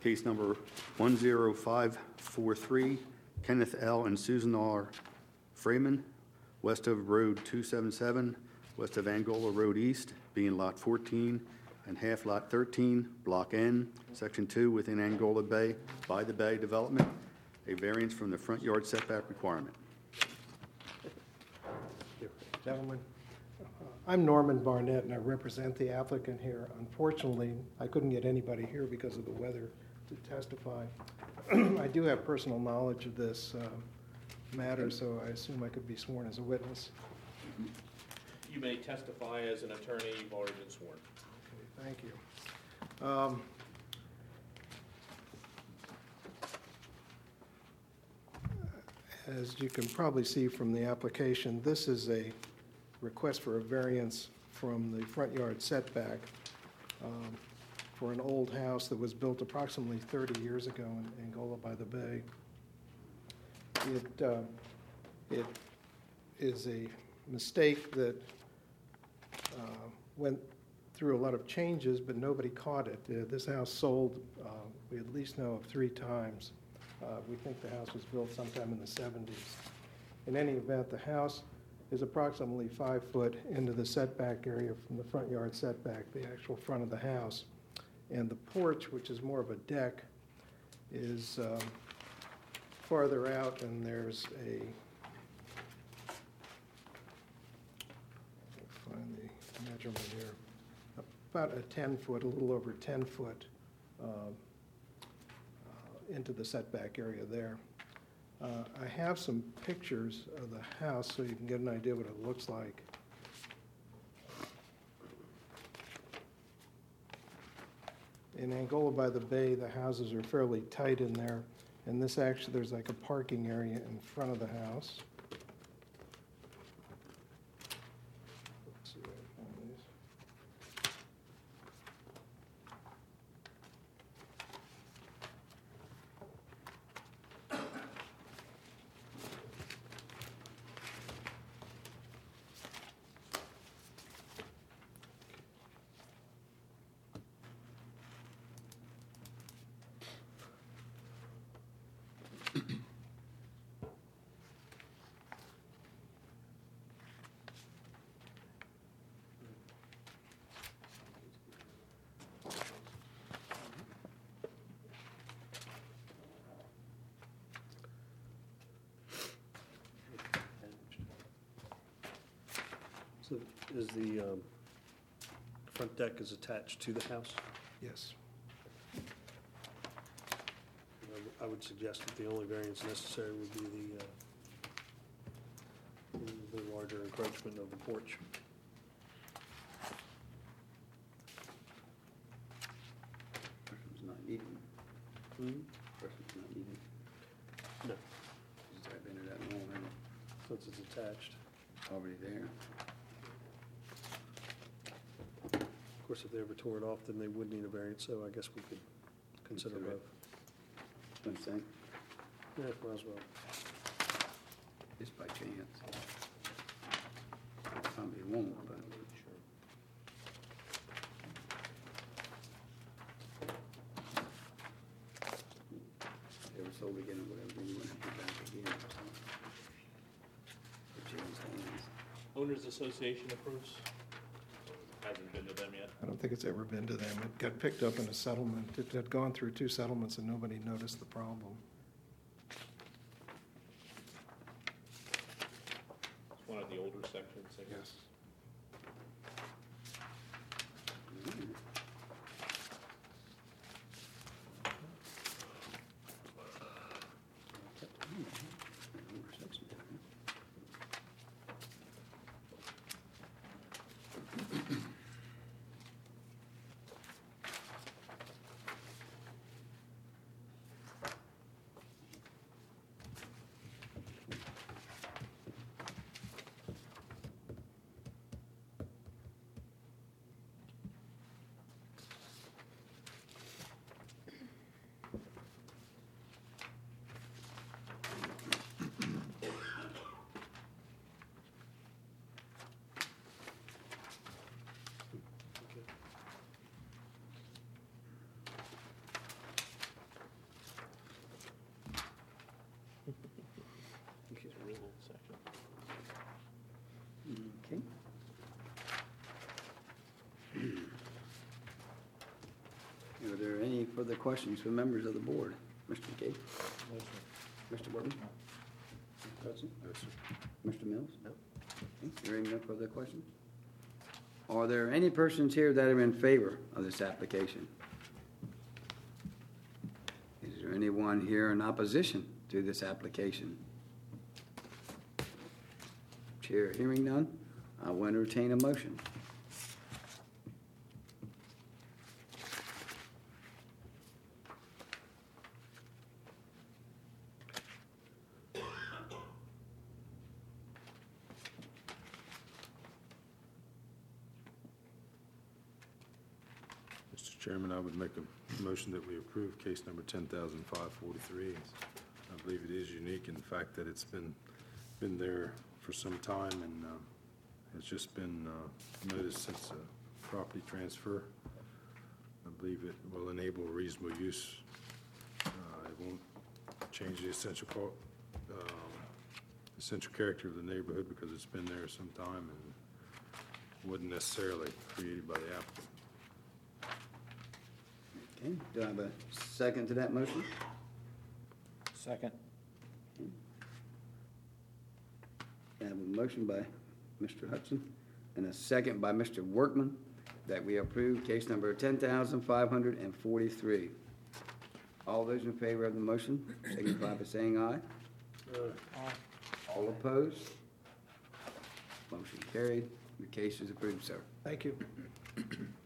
Case number 10543, Kenneth L. and Susan R. Freeman, west of Road 277, west of Angola Road East, being Lot 14 and half Lot 13, Block N, Section 2, within Angola Bay, by the Bay Development, a variance from the front yard setback requirement. Gentlemen, I'm Norman Barnett, and I represent the applicant here. Unfortunately, I couldn't get anybody here because of the weather to testify. I do have personal knowledge of this matter, so I assume I could be sworn as a witness. You may testify as an attorney. You've already been sworn. Okay, thank you. As you can probably see from the application, this is a request for a variance from the front yard setback for an old house that was built approximately 30 years ago in Angola by the Bay. It is a mistake that went through a lot of changes, but nobody caught it. This house sold, we at least know of 3 times. We think the house was built sometime in the 70s. In any event, the house is approximately 5 foot into the setback area from the front yard setback, the actual front of the house. And the porch, which is more of a deck, is farther out, and there's a, find the measurement here, about a 10 foot, a little over 10 foot into the setback area there. I have some pictures of the house so you can get an idea what it looks like. In Angola by the Bay, the houses are fairly tight in there, and this actually, there's like a parking area in front of the house. Let's see if I can find these. So is the front deck is attached to the house? Yes. I would suggest that the only variance necessary would be the larger encroachment of the porch. Person's not needed. Person's not needed. No, Just type into that one, since it's attached. already there. Of course, if they ever tore it off, then they would need a variance, so I guess we could consider Consider both. it. What I'm saying, Yeah, might as well. just by chance. Probably won't, but. They were sold again or whatever, then you wouldn't have to be back again. Or change hands. Owners Association approves. Hasn't been to them yet. I don't think it's ever been to them. It got picked up in a settlement. It had gone through 2 settlements and nobody noticed the problem. It's one of the older sections, I guess. Are there any further questions from members of the board? Mr. McKay? Mr. Workman? Mr. Hudson? Mr. Mills? No. Hearing no further questions? Are there any persons here that are in favor of this application? Is there anyone here in opposition to this application? Chair hearing none, I will entertain a motion. Mr. Chairman, I would make a motion that we approve case number 10,543. I believe it is unique in the fact that it's been there for some time and has just been noticed since a property transfer. I believe it will enable reasonable use. It won't change the essential character of the neighborhood because it's been there some time and wasn't necessarily created by the applicant. Okay, do I have a second to that motion? Second. I have a motion by Mr. Hudson and a second by Mr. Workman that we approve case number 10,543. All those in favor of the motion signify by saying aye. All opposed? Motion carried. The case is approved, sir. Thank you.